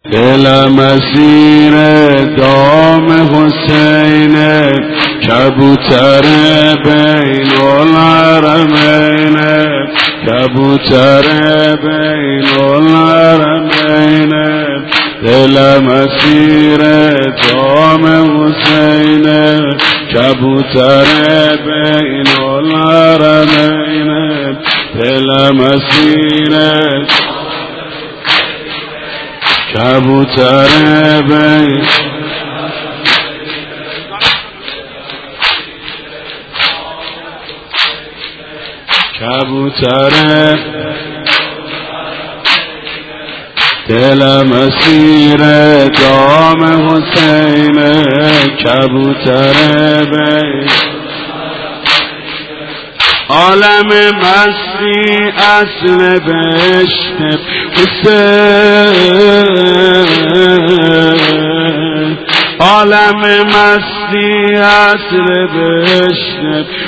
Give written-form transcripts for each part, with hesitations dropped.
دل مسیر دام حسین کبوتر بین الحرمین کبوتر بین الحرمین دل مسیر دام حسین کبوتر بین الحرمین دل مسیر کبوتر بین کبوتر دل مسیر دام حسین کبوتر بین عالم مستی اصل بهشت حسین عالم مستی اصل بهشت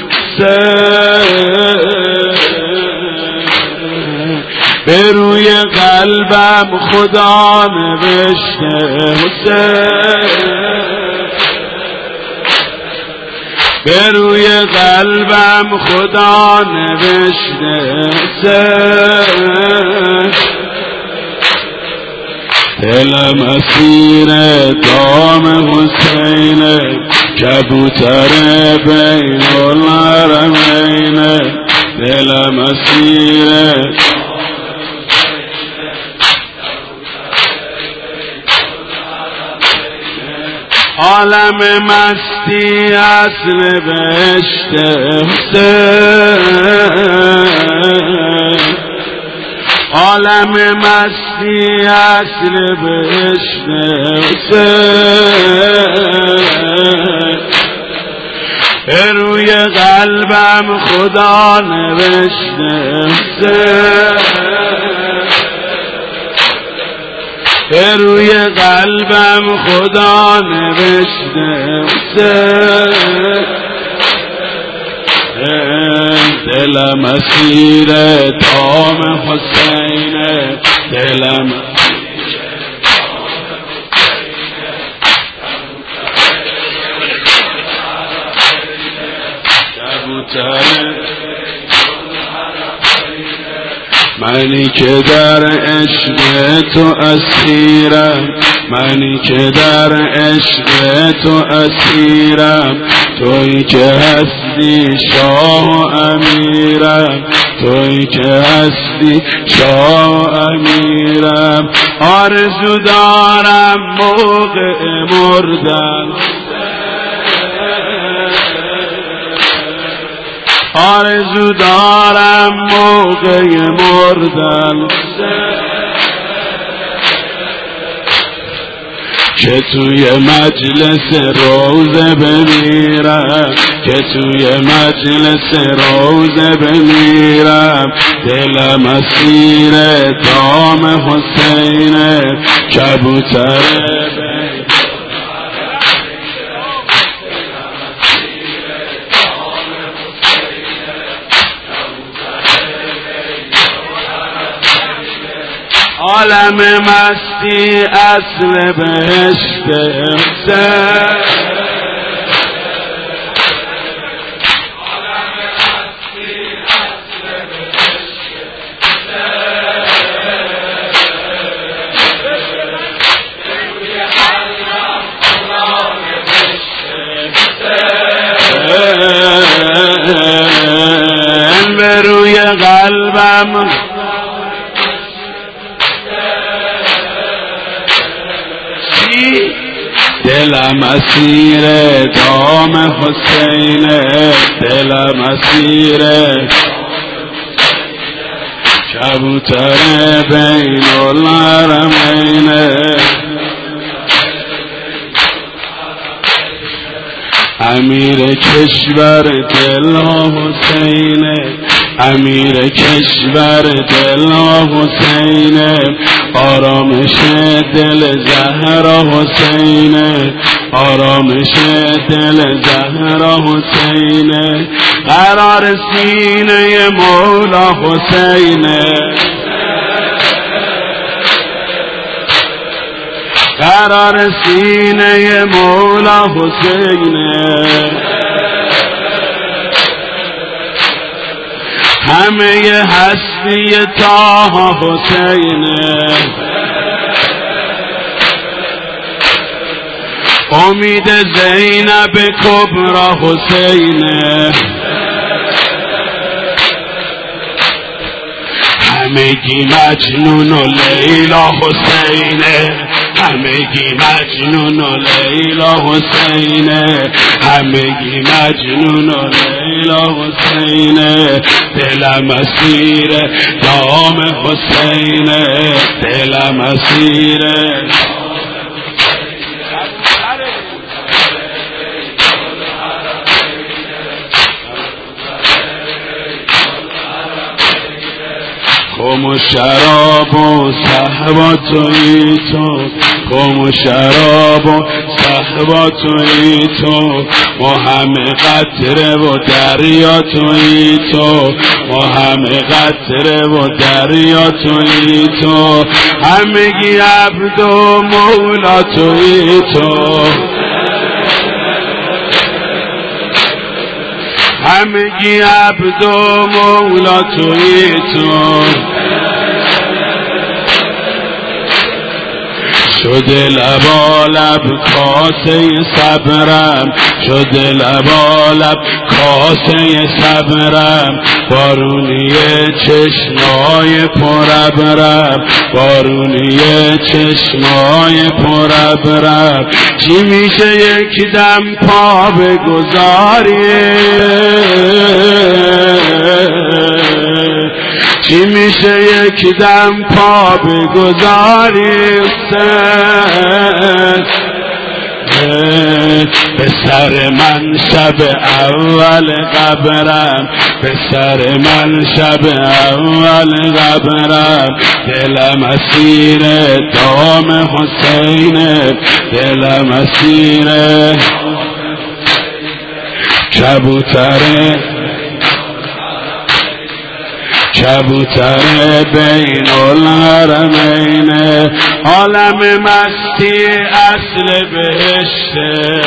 حسین به روی قلبم خدا نوشته حسین به روی قلبم خدا نوشته حسین دل مسیر دام حسین کبوتر بین الحرمین دل مسیر عالم مستی اصل بهشت حسین عالم مستی اصل بهشت حسین روی قلبم خدا نوشته حسین روی قلبم خدا نوشته حسین دل مسیر دام حسین دل منی که در عشق تو اسیرم منی که در عشق تو اسیرم تویی که هستی شاه و امیرم تویی که هستی شاه و امیرم آرزو دارم موقع مردن آرزو دارم موقع مردن که توی مجلس روزه بمیرم که توی مجلس روزه بمیرم دل مسیر دام حسین کبوتر عالم مستی اصل بهشت حسین به روی قلبم دل مسیر دام حسین دل مسیر کبوتر بین الحرمین امیر کشور دل حسین امیر کشور دل حسین آرامش دل زهرا حسین آرامش دل زهرا حسین قرار سینه مولا حسین قرار سینه مولا حسینه، همه هستی طه حسینه، امید زینب کبرا حسینه، همگی مجنون و لیلا حسینه، همگی مجنون و لیلا حسینه، همگی مجنون و لیلا حسینه، دلم اسیر دام حسینه، دلم اسیر خم و شراب و صحبا توی تو، خم و شراب و صحبا توی تو، ما همه قطره و دریا توی تو، ما همه قطره و دریا توی تو، همگی عبد و مولا توی تو، همگی عبد و مولا توی تو، شده لبالب کاسه صبرم، شده لبالب کاسه صبرم، بارونی چشمای پرابرم، بارونی چشمای پرابرم، چی میشه یک دم پا بگذاری، چی میشه یک دم پا بگذاری به سر من شب اول قبرم، به سر من شب اول قبرم، دلم اسیر دام حسینه، دلم اسیر کبوتره، کبوتر بین الحرمین، عالم مستی اصل بهشته،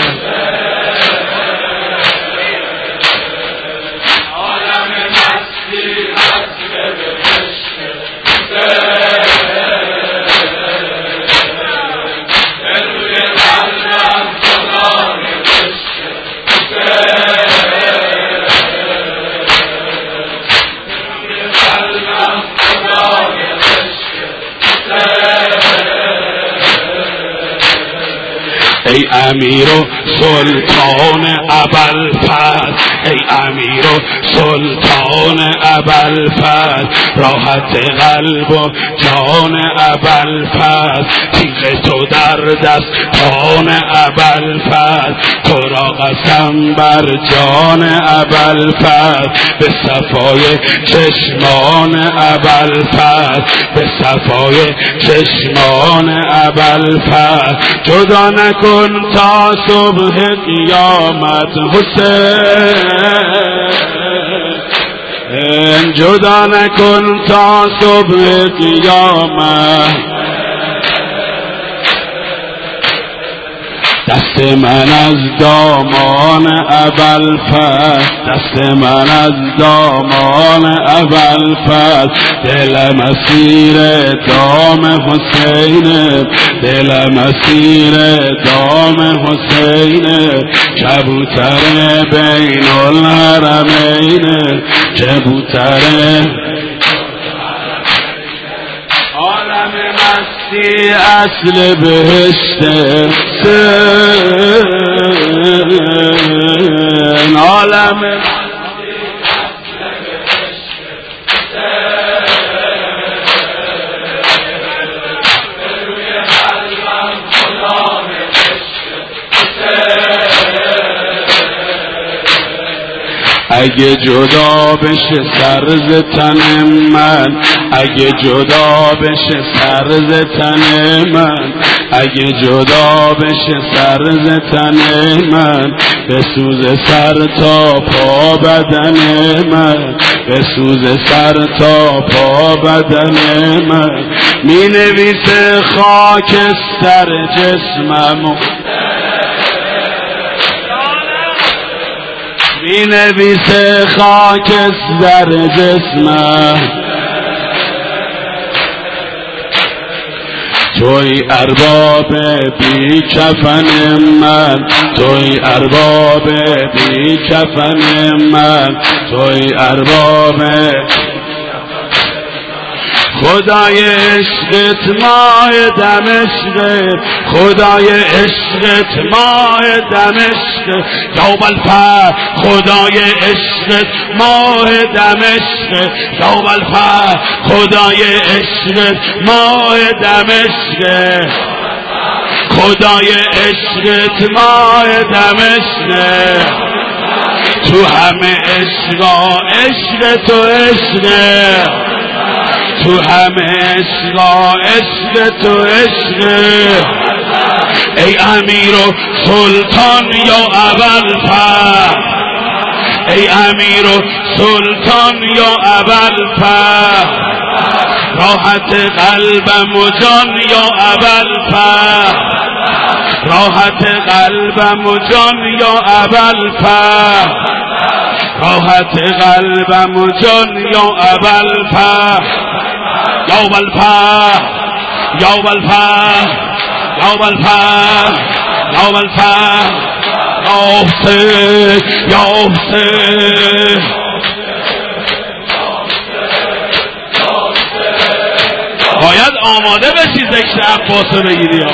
عالم مستی اصل بهشته، روی قلبم خدا نوشته، ای امیر و سلطان ابوالفضل، ای امیر و سلطان ابوالفضل، راحت قلب و جان ابوالفضل، تیغ تو در دستان ابوالفضل، تو را قسم بر جان ابوالفضل، به صفای چشمان ابوالفضل، به صفای چشمان ابوالفضل، جدا نکن تا صبح قیامت حسین، جدا نکن تا صبح قیامت، دست من از دامان ابوالفضل، دست من از دامان ابوالفضل، دلم اسیر دام حسین، دلم اسیر دام حسین، کبوتر بین الحرمین، کبوتر عالم مستی اصل بهشته، عالم اگه جدا بشه سر ز تن من، اگه جدا بشه سر ز تن من، اگه جدا بشه سر ز تن من، بسوز سر تا پا بدن من، بسوز سر تا پا بدن من، می نویسه خاکستر جسممو، می نویسه خاکستر جسمم. توی ارباب بی کفن من، توی ارباب بی کفن من، توی ارباب خدای عشقت ماه دمشق، خدای عشقت ماه دمشق، یوم الفتح خدای عشقت ماه دمشق، یوم الفتح خدای عشقت ماه دمشق، خدای عشقت ماه دمشق. تو همه عشقا عشق تو عشق، تو همه عشقا عشق تو عشق. ای امیر و سلطان یا ابوالفتح، ای امیر و سلطان یا ابوالفتح، راحت قلبم و جان یا ابوالفتح، راحت قلبم و جان یا ابوالفتح، راحت قلبم و جان یا ابوالفتح. یوم الفتح یوم الفتح یوم الفتح یوم الفتح. یا حسین یا حسین، باید آماده بشی ذکر عباس رو بگیری.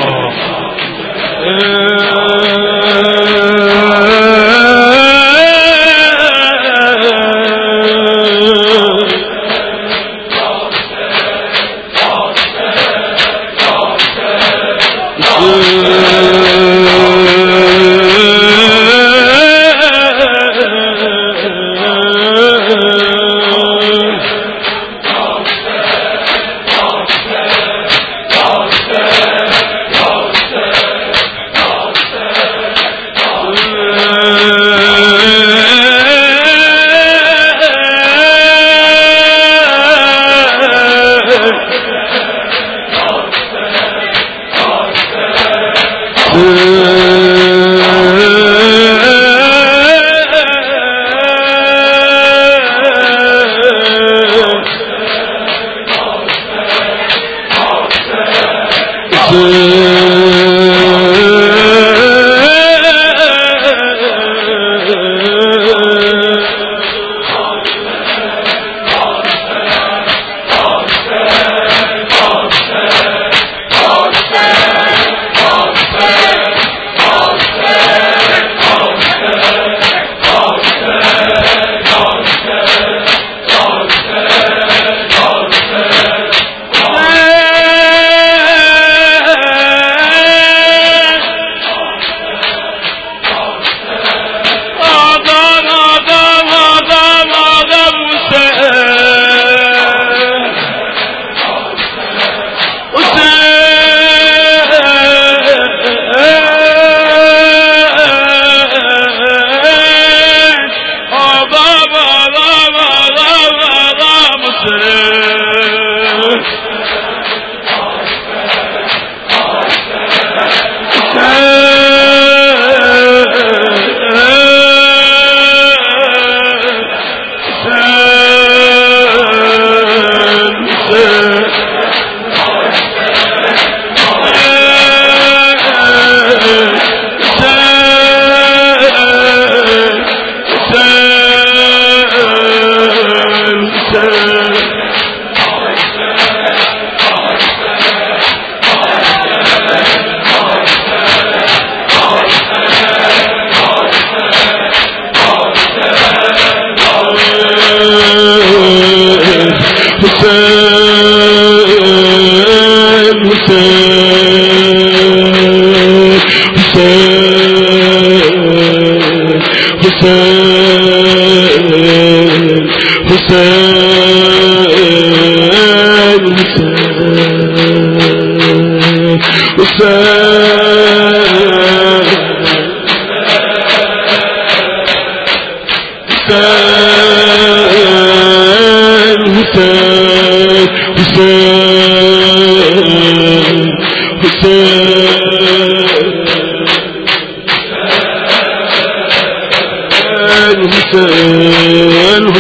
حسين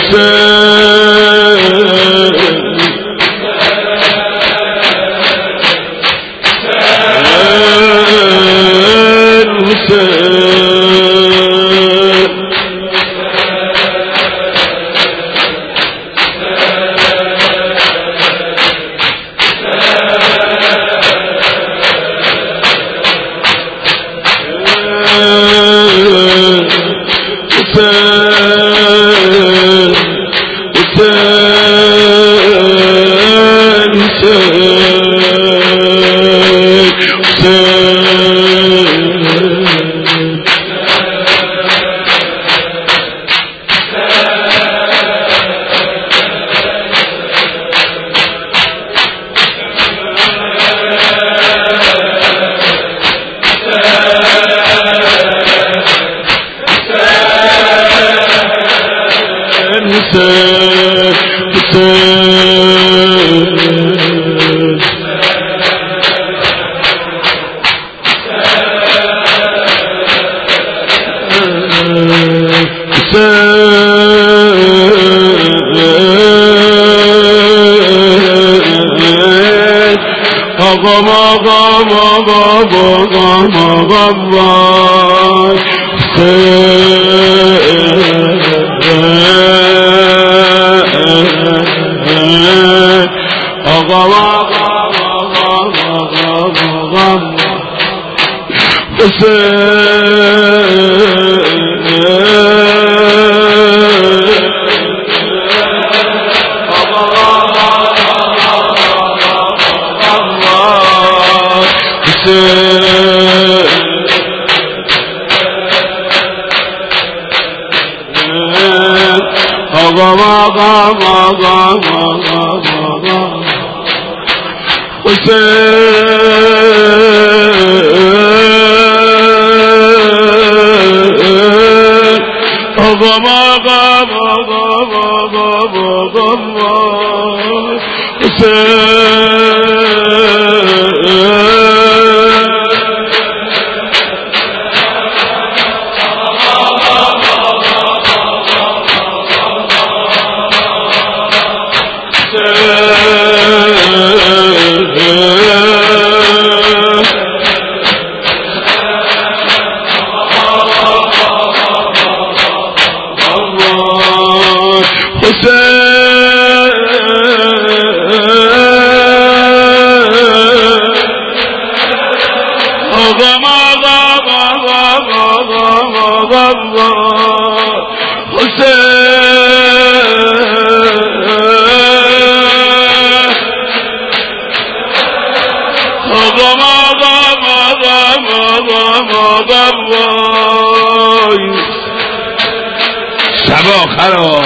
شبا خراب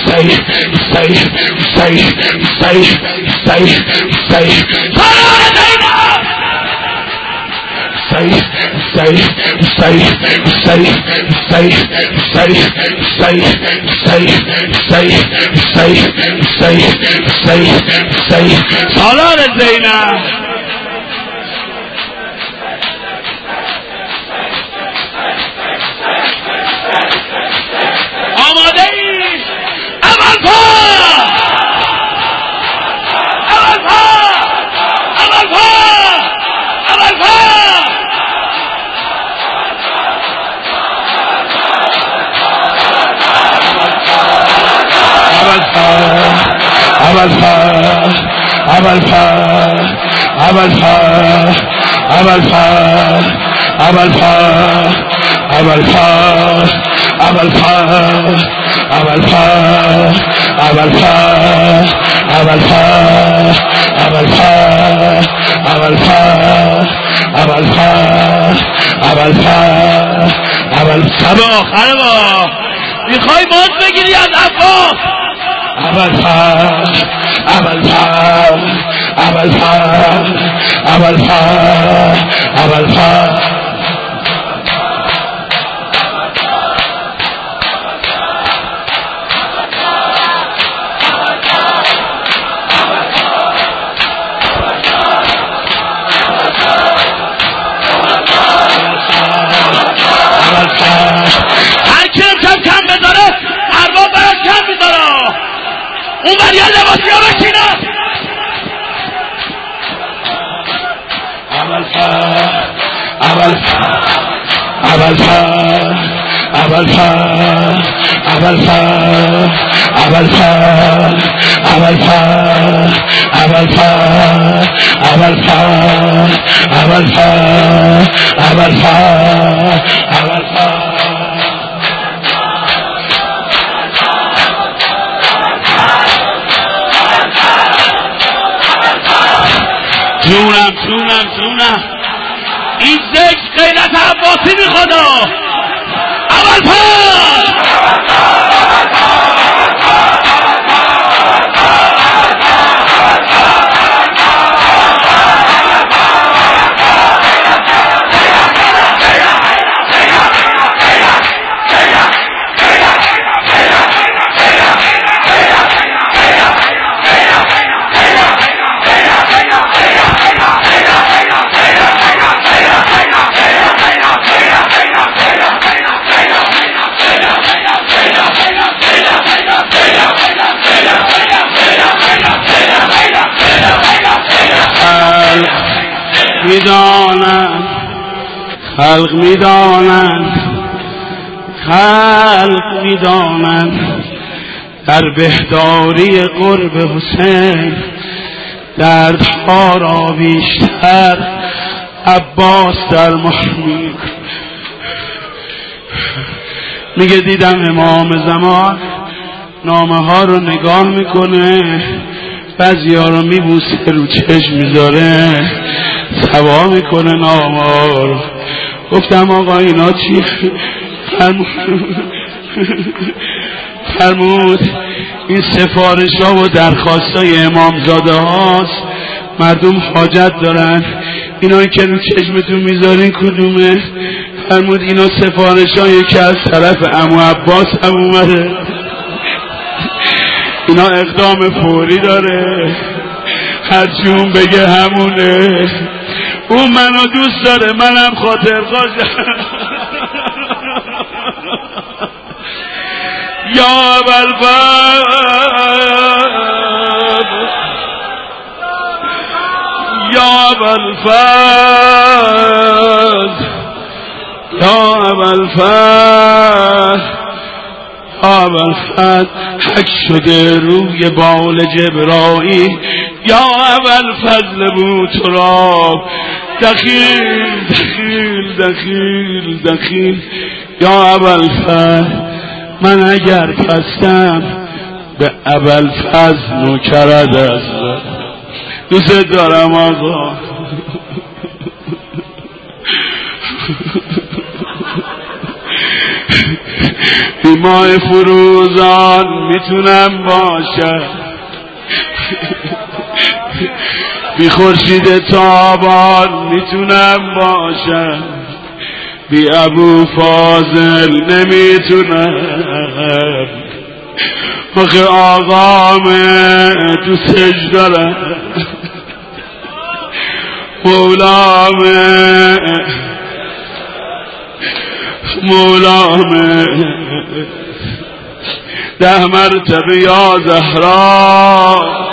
سالار زینب آماده ای؟ اول پا اول پا اول پا اول پا اول پا اول پا اول پا اول پا اول پا اول پا اول پا اول پا اول پا اول پا اول پا اول پا اول پا اول پا اول شب آخر با میخوای باز بگیری از عباس اول پا اول پا اول پا اول پا اول پا هر کی کم بذاره ارباب براش کم میذاره اون بریا لباسی ها بشینه اول پا اول پا اول پا اول پا اول پا اول پا اول پا اول پا اول پا اول پا اول پا اول پا جونم این ذکر غیرت عباسی میخواد اول پا خلق میدانند در بهداری قرب حسین دردها را بیشتر عباس در محمود میگه دیدم امام زمان نامه ها رو نگاه میکنه بعضی ها رو میبوسه رو چشم میذاره سوا میکنه نامه ها رو گفتم آقا اینا چی؟ فرمود این سفارش ها و درخواست های امامزاده هاست مردم حاجت دارن اینایی که رو چشمتون میذارین کدومه؟ فرمود اینا سفارش هایی که از طرف عمو عباس هم اومده اینا اقدام فوری داره هرچی اون بگه همونه اون منو دوست داره منم خاطر خوشم یا ابوالفضل یا ابوالفضل یا ابوالفضل ابوالفضل حک شده روی بال جبرائیل یا ابوالفضل بوتراب دخیل دخیل دخیل دخیل یا ابوالفضل من اگر پستم به ابوالفضل نوکرت است دوست دارم آقا بی ماه فروزان میتونم باشم، بی خورشید تابان میتونم باشم، بی ابو فاضل نمیتونم. آخه آقام دوستش دارم، مولام 10 مرتبه یا زهرا